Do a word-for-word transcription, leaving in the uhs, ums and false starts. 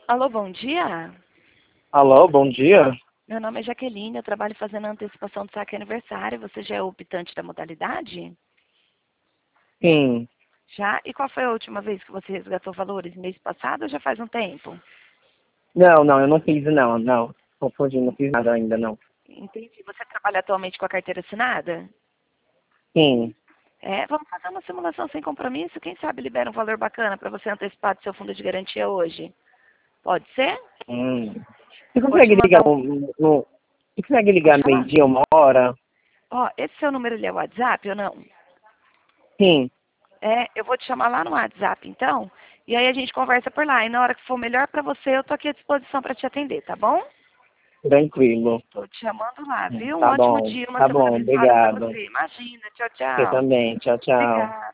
Alô, bom dia. Alô, bom dia. Meu nome é Jaqueline, eu trabalho fazendo a antecipação do saque aniversário. Você já é o optante da modalidade? Sim. Já? E qual foi a última vez que você resgatou valores? Mês passado ou já faz um tempo? Não, não, eu não fiz, não, não. Confundi, não fiz nada ainda, não. Entendi. Você trabalha atualmente com a carteira assinada? Sim. É, vamos fazer uma simulação sem compromisso. Quem sabe libera um valor bacana para você antecipar do seu fundo de garantia hoje. Pode ser? Hum. Você Vou te consegue ligar mandar um... no, no... Você consegue Pode ligar falar? meio-dia, uma hora? Ó, esse seu número ele é WhatsApp ou não? Sim. É, eu vou te chamar lá no WhatsApp, então, e aí a gente conversa por lá. E na hora que for melhor para você, eu tô aqui à disposição para te atender, tá bom? Tranquilo. Tô te chamando lá, viu? Um Tá ótimo bom, dia, uma tá semana bom, abençoada para obrigado. você. Imagina, tchau, Você tchau. também, tchau, tchau. Obrigada.